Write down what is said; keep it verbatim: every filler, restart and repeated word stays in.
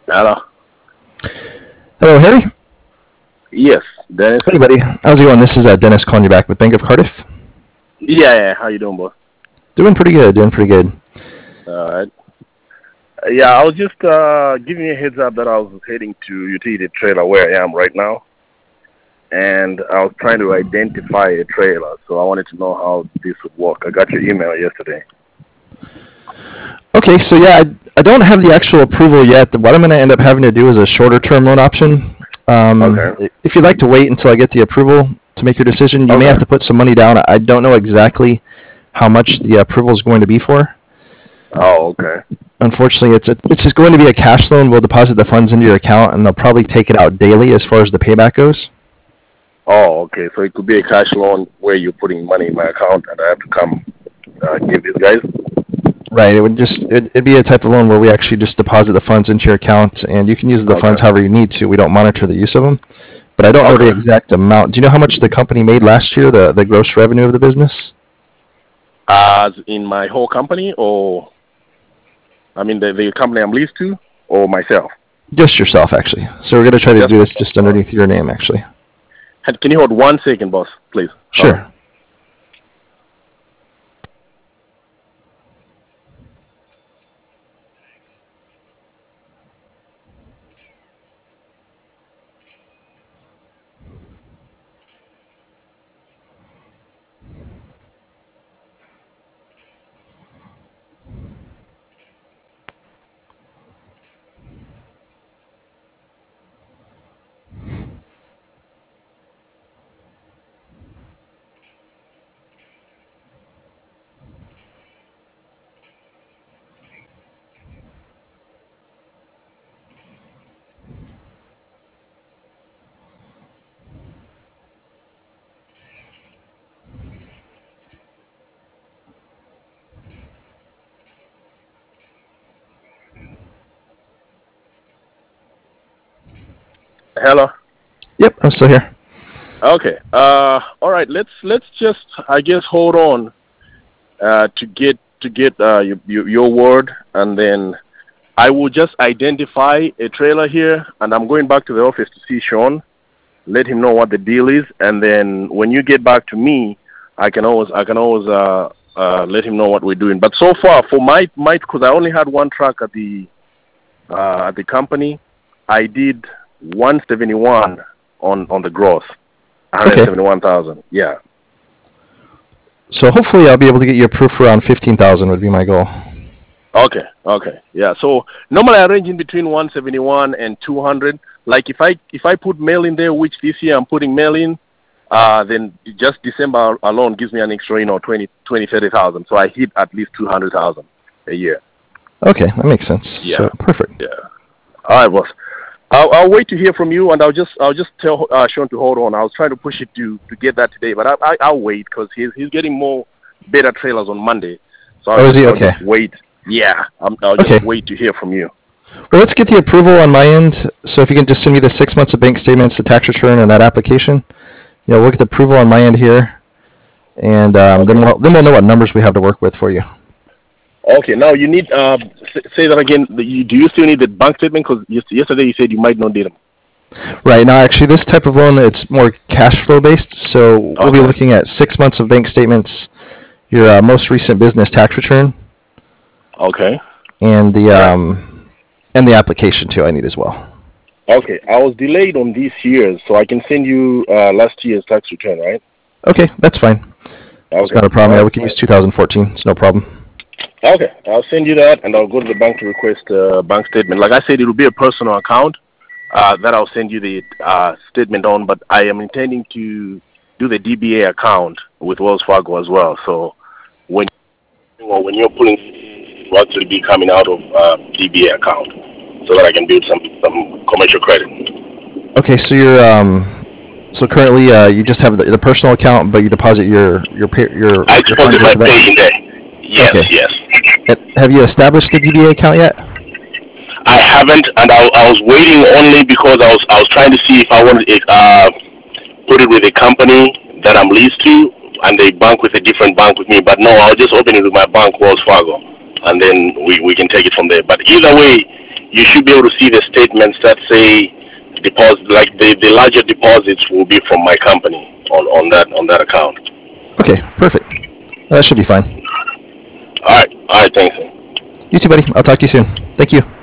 Hello. Hello, Harry. Yes, Dennis. Hey, buddy. How's it going? This is uh, Dennis calling you back with Bank of Cardiff. Yeah, yeah. How you doing, boy? Doing pretty good. Doing pretty good. All right. Uh, Yeah, I was just uh, giving you a heads up that I was heading to utility trailer where I am right now, and I was trying to identify a trailer, so I wanted to know how this would work. I got your email yesterday. Okay, so yeah, I, I don't have the actual approval yet. What I'm going to end up having to do is a shorter term loan option. Um, Okay. if you'd like to wait until I get the approval to make your decision, you may have Okay. to put some money down. I don't know exactly how much the approval is going to be for. Oh, okay. Unfortunately, it's a, it's just going to be a cash loan. We'll deposit the funds into your account, and they'll probably take it out daily as far as the payback goes. Oh, okay. So it could be a cash loan where you're putting money in my account, and I have to come uh, give these guys. Right. It would just it, it'd be a type of loan where we actually just deposit the funds into your account, and you can use the Okay. funds however you need to. We don't monitor the use of them, but I don't know the Okay. exact amount. Do you know how much the company made last year? The the gross revenue of the business? As in my whole company, or I mean the the company I'm leased to, or myself. Just yourself, actually. So we're gonna try to Just do this myself. just All right. underneath your name, actually. Can can you hold one second, boss, please? Hold on. Sure. Hello. Yep, I'm still here. Okay. Uh. All right. Let's let's just I guess hold on. Uh. To get to get uh your your, your word, and then I will just identify a trailer here, and I'm going back to the office to see Sean. Let him know what the deal is, and then when you get back to me, I can always I can always uh uh let him know what we're doing. But so far for my my because I only had one truck at the uh at the company, I did one seventy one on on the gross. Okay. one hundred seventy-one thousand. Yeah. So hopefully I'll be able to get you approved for around fifteen thousand would be my goal. Okay. Okay. Yeah. So normally I range in between one seventy-one and two hundred. Like if I if I put mail in there, which this year I'm putting mail in, uh, then just December alone gives me an extra, you know, twenty, twenty, thirty thousand. So I hit at least two hundred thousand a year. Okay, that makes sense. Yeah. So perfect. Yeah. All right, boss. I'll, I'll wait to hear from you, and I'll just I'll just tell uh, Sean to hold on. I was trying to push it to to get that today, but I, I I'll wait because he's he's getting more better trailers on Monday. So I'll Oh, is just he? I'll Okay. just wait. Yeah, I'm, I'll Okay. just wait to hear from you. Well, let's get the approval on my end. So if you can just send me the six months of bank statements, the tax return, and that application, you know, we'll get the approval on my end here, and um, then Okay. we'll then we'll know what numbers we have to work with for you. Okay. Now you need uh say, say that again. The- you- Do you still need the bank statement? Because yesterday you said you might not need them. Right now, actually, this type of loan it's more cash flow based. So we'll be Okay. looking at six months of bank statements, your uh, most recent business tax return, Okay. and the All right. um, and the application too. I need as well. Okay. I was delayed on this year's, so I can send you uh last year's tax return, right? Okay, that's fine. It's Okay. not a All problem. Yeah, right. we can use two thousand fourteen. It's no problem. Okay, I'll send you that, and I'll go to the bank to request a bank statement. Like I said, it will be a personal account uh, that I'll send you the uh, statement on, but I am intending to do the D B A account with Wells Fargo as well. So when or when you're pulling, it will actually be coming out of uh, D B A account, so that I can build some some commercial credit. Okay, so you're um, so currently uh, you just have the, the personal account, but you deposit your your pay, your I your deposit funds my into that. pay in there. Yes, Okay. yes. Uh, Have you established the D B A account yet? I haven't, and I, I was waiting only because I was I was trying to see if I wanted it. Uh, put it with a company that I'm leased to, and they bank with a different bank with me. But no, I'll just open it with my bank, Wells Fargo, and then we, we can take it from there. But either way, you should be able to see the statements that say deposit, like the, the larger deposits will be from my company on, on that on that account. Okay, perfect. That should be fine. All right. All right. Thanks. You too, buddy. I'll talk to you soon. Thank you.